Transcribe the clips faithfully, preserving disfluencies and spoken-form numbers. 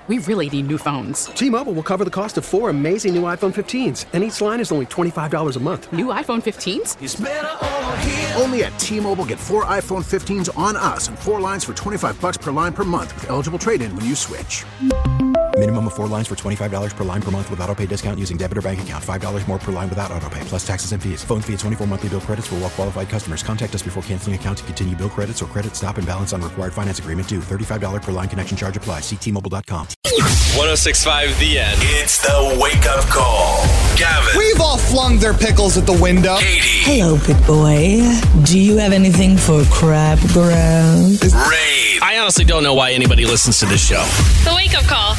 We really need new phones. T-Mobile will cover the cost of four amazing new iPhone fifteens, and each line is only twenty-five dollars a month. New iPhone fifteens? It's better over here. Only at T-Mobile, get four iPhone fifteens on us and four lines for twenty-five dollars per line per month with eligible trade-in when you switch. Minimum of four lines for twenty-five dollars per line per month with autopay discount using debit or bank account. five dollars more per line without autopay, plus taxes and fees. Phone fee at twenty-four monthly bill credits for well-qualified customers. Contact us before canceling account to continue bill credits or credit stop and balance on required finance agreement due. thirty-five dollars per line connection charge applies. See T Mobile dot com. one oh six point five The End. It's the wake-up call. Gavin. We've all flung their pickles at the window. Katie. Hello, big boy. Do you have anything for crab ground? Ray. I honestly don't know why anybody listens to this show. The wake-up call.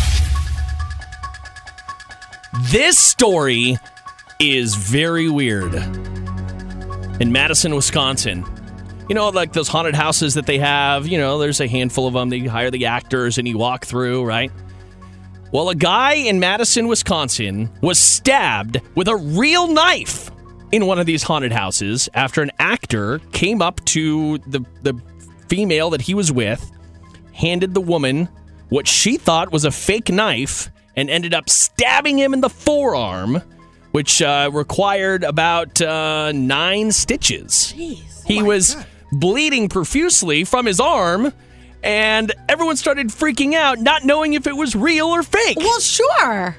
This story is very weird. In Madison, Wisconsin. You know, like those haunted houses that they have, you know, there's a handful of them. They hire the actors and you walk through, right? Well, a guy in Madison, Wisconsin was stabbed with a real knife in one of these haunted houses after an actor came up to the, the female that he was with, handed the woman what she thought was a fake knife, and ended up stabbing him in the forearm, which uh, required about uh, nine stitches. Jeez. He oh was God. bleeding profusely from his arm, and everyone started freaking out, not knowing if it was real or fake. Well, sure.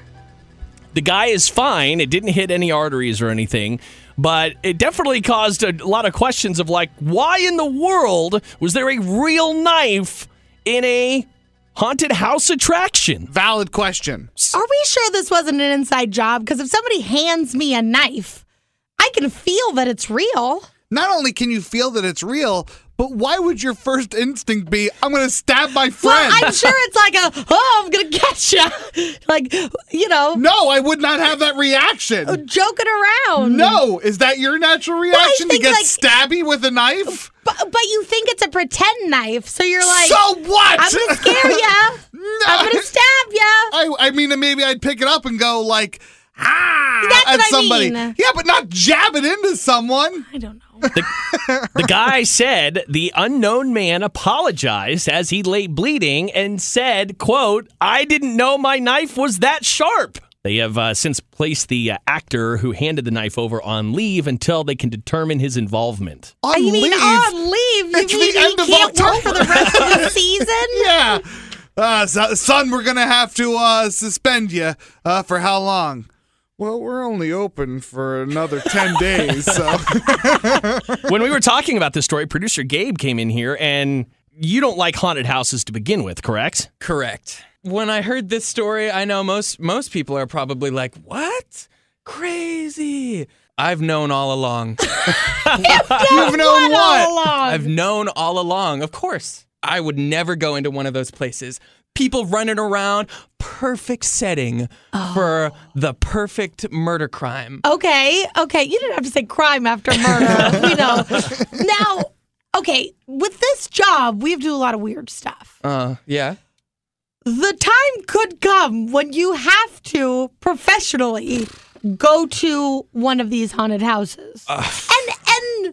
The guy is fine. It didn't hit any arteries or anything, but it definitely caused a lot of questions of, like, why in the world was there a real knife in a haunted house attraction? Valid question. Are we sure this wasn't an inside job? Because if somebody hands me a knife, I can feel that it's real. Not only can you feel that it's real, but why would your first instinct be, I'm going to stab my friend? Well, I'm sure it's like a, oh, I'm going to get you. Like, you know. No, I would not have that reaction. Joking around. No. Is that your natural reaction well, to get like, stabby with a knife? But, but you think it's a pretend knife, so you're like, so what? I'm going to scare you. No. I'm going to stab you. I, I mean, maybe I'd pick it up and go like, ah, That's at what somebody. I mean. Yeah, but not jab it into someone. I don't know. The, the guy said the unknown man apologized as he lay bleeding and said, quote, I didn't know my knife was that sharp. They have uh, since placed the uh, actor who handed the knife over on leave until they can determine his involvement. On you leave? mean on leave? You It's mean the he end of can't October. work for the rest of the season? Yeah. Uh, so, son, we're going to have to uh, suspend you uh, for how long? Well, we're only open for another ten days, so. When we were talking about this story, producer Gabe came in here, and you don't like haunted houses to begin with, correct? Correct. When I heard this story, I know most most people are probably like, what? Crazy. I've known all along. You've known what? All along. I've known all along. Of course. I would never go into one of those places. People running around, perfect setting Oh. for the perfect murder crime. Okay, okay. You didn't have to say crime after murder. We know. Now, okay, with this job, we have to do a lot of weird stuff. Uh, yeah. The time could come when you have to professionally go to one of these haunted houses. Uh. And and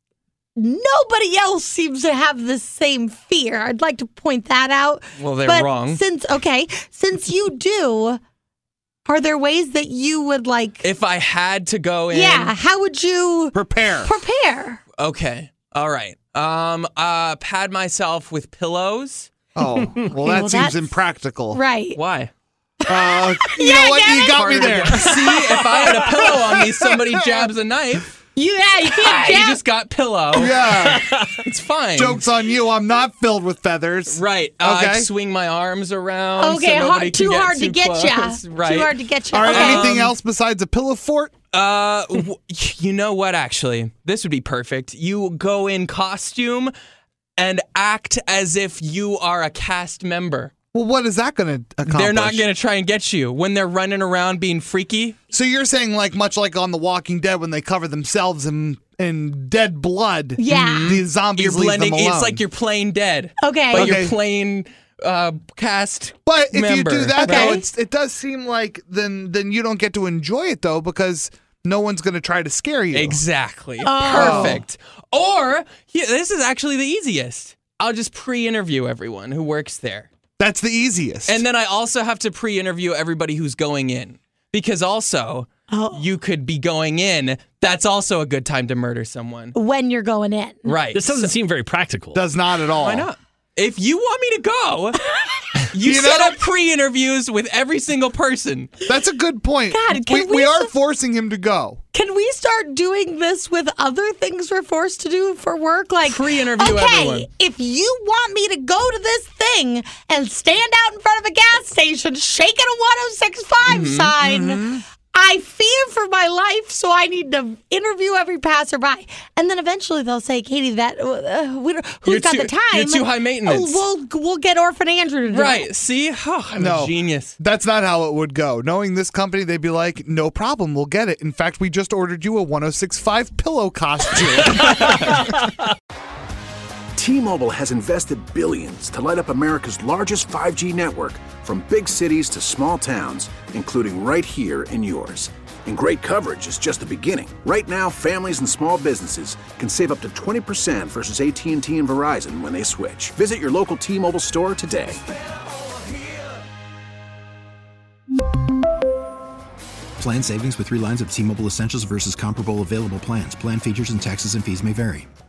nobody else seems to have the same fear. I'd like to point that out. Well, they're but wrong. Since okay, since you do, are there ways that you would like If I had to go in. Yeah, how would you Prepare. prepare? Okay. All right. Um, uh, pad myself with pillows. Oh, well, that well, seems that's- impractical. Right. Why? Uh, you know what? You got me there. See, if I had a pillow on me, somebody jabs a knife. You, yeah, you can't I jab. just got pillow. Yeah. It's fine. Joke's on you. I'm not filled with feathers. Right. Uh, Okay. I swing my arms around. Okay, so hard, nobody too can get hard too to get close. you. Right. Too hard to get you. All right. Okay. Anything Um, else besides a pillow fort? Uh, w- you know what? Actually, this would be perfect. You go in costume and act as if you are a cast member. Well, what is that going to accomplish? They're not going to try and get you when they're running around being freaky. So you're saying, like, much like on The Walking Dead when they cover themselves in in dead blood. Yeah. The zombies You're leave blending. them alone. It's like you're playing dead. Okay. But Okay. you're playing uh, cast. But if member. you do that, Okay. though, it's, it does seem like then then you don't get to enjoy it, though, because no one's going to try to scare you. Exactly. Oh. Perfect. Or, yeah, this is actually the easiest. I'll just pre-interview everyone who works there. That's the easiest. And then I also have to pre-interview everybody who's going in. Because also, oh. you could be going in. That's also a good time to murder someone. When you're going in. Right. This doesn't seem very practical. Does not at all. Why not? If you want me to go, you, you set know? up pre-interviews with every single person. That's a good point. God, can we, we, we are st- forcing him to go. Can we start doing this with other things we're forced to do for work? Like pre-interview okay, everyone. If you want me to go to this thing and stand out in front of a gas station shaking a one oh six five mm-hmm, sign, mm-hmm. I fear for my life, so I need to interview every passerby. And then eventually they'll say, Katie, that uh, we don't, who's you're got too, the time? You're too high maintenance. We'll, we'll get Orphan Andrew to do Right. it. See? Oh, I'm no, a genius. That's not how it would go. Knowing this company, they'd be like, no problem, we'll get it. In fact, we just ordered you a one oh six five pillow costume. T-Mobile has invested billions to light up America's largest five G network, from big cities to small towns, including right here in yours. And great coverage is just the beginning. Right now, families and small businesses can save up to twenty percent versus A T and T and Verizon when they switch. Visit your local T-Mobile store today. Plan savings with three lines of T-Mobile Essentials versus comparable available plans. Plan features and taxes and fees may vary.